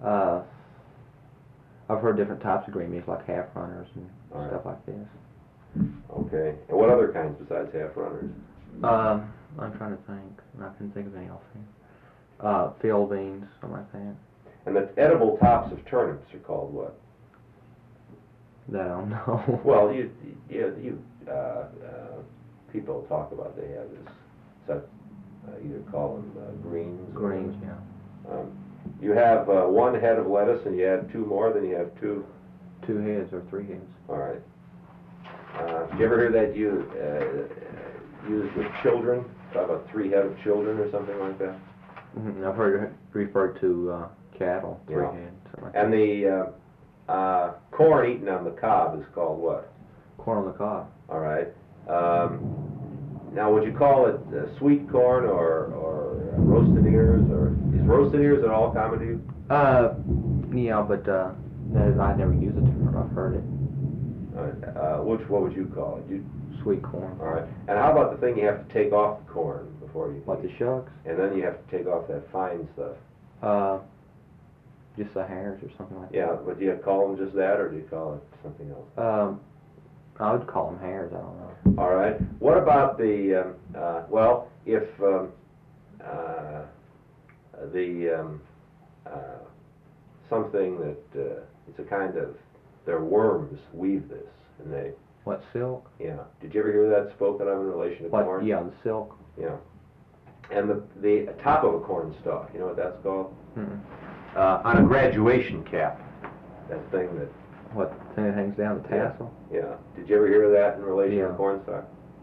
Uh, I've heard different types of green beans, like half runners and All stuff right. like this. Okay. And what other kinds besides half runners? I'm trying to think. I couldn't think of any offhand. Field beans, something like that. And the edible tops of turnips are called what? That I don't know. Well, people talk about they have this. So either call them greens. Greens, yeah. You have one head of lettuce, and you add two more. Then you have two. 2 heads or 3 heads. All right. Did you ever hear that used with children? Talk about 3 head of children or something like that. I've heard it referred to cattle, 3 Yeah. heads, something like And the corn eaten on the cob is called what? that. Corn on the cob. All right. Now, would you call it sweet corn or roasted ears, or is roasted ears at all common to you? Yeah, but I never use the term. I've heard it. All right. What would you call it? Sweet corn. All right. And how about the thing you have to take off the corn before you? Like the shucks? And then you have to take off that fine stuff. Just the hairs or something like Yeah, but do you call them just that, or do you call it something else? that. I would call them hairs. I don't know. All right. What about the if something that it's a kind of their worms weave this, and they What, silk? yeah. Did you ever hear that spoken of in relation to What? corn? Yeah, the silk. Yeah. And the top of a corn stalk, you know what that's called? Mm-mm. On a graduation cap, that thing that. What thing that hangs down, the tassel? Yeah. Did you ever hear that in relation Yeah. to corn stalk?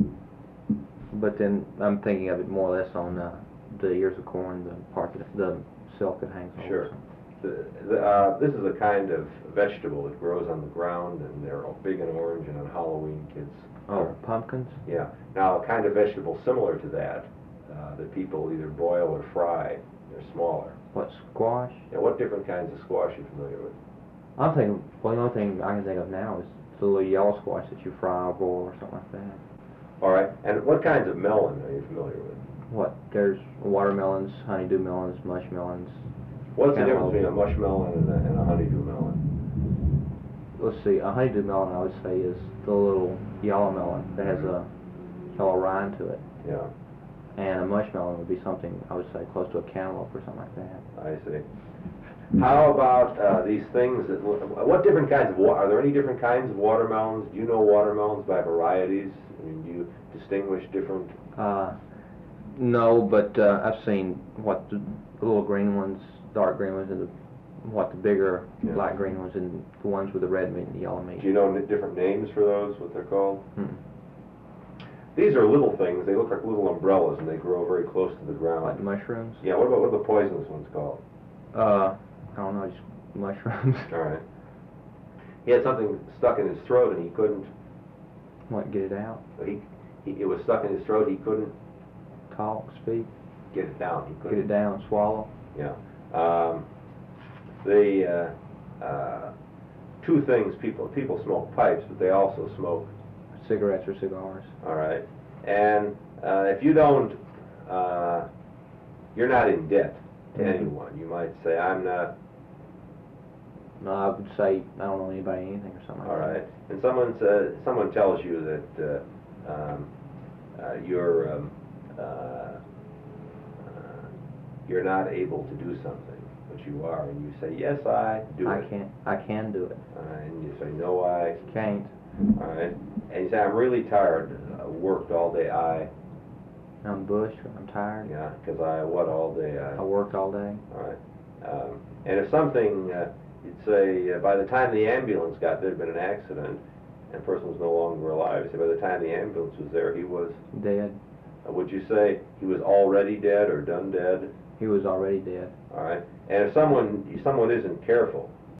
But then I'm thinking of it more or less on the ears of corn, the part that the silk that hangs over. Sure. This is a kind of vegetable that grows on the ground, and they're all big and orange, and on Halloween kids. Oh, pumpkins? Yeah. Now, a kind of vegetable similar to that people either boil or fry. They're smaller. What, squash? Now, what different kinds of squash are you familiar with? I'm thinking, well, the only thing I can think of now is the little yellow squash that you fry or boil or something like that. All right. And what kinds of melon are you familiar with? What? There's watermelons, honeydew melons, mushmelons. What's the difference Cantaloupe. between a mushmelon and a honeydew melon? Let's see, a honeydew melon I would say is the little yellow melon that has a yellow rind to it. Yeah, And a mushmelon would be something, I would say, close to a cantaloupe or something like that. I see. How about these things that, what different kinds of, are there any different kinds of watermelons? Do you know watermelons by varieties? I mean, do you distinguish different? No, but I've seen what the little green ones, dark green ones, and the bigger Yeah. light green ones, and the ones with the red meat and the yellow meat. Do you know different names for those, what they're called? Mm-mm. These are little things. They look like little umbrellas, and they grow very close to the Like ground. mushrooms? Yeah, what are the poisonous ones called? I don't know, just mushrooms. All right. He had something stuck in his throat, and he couldn't, What, get it out? it was stuck in his throat, he couldn't Talk, speak, get it down. He get couldn't. it down, swallow. Yeah. Two things, people smoke pipes, but they also smoke. Cigarettes or cigars. All right. And if you don't, you're not in debt to Mhm. anyone. You might say, I'm not. No, I would say I don't know anybody anything or something All like right. And someone tells you that you're not able to do something, but you are, and you say, yes, I do that. it. I can do it. And you say, no, I. Can't. All right. And you say, I'm really tired. I worked all day. I'm bushed. I'm tired. Yeah, because I what all day? I worked all day. All right. And if something, you'd say, by the time the ambulance got there, had been an accident, and the person was no longer alive. Say, by the time the ambulance was there, he was. Dead. Would you say he was already dead or done dead? He was already dead. All right. And if someone isn't careful,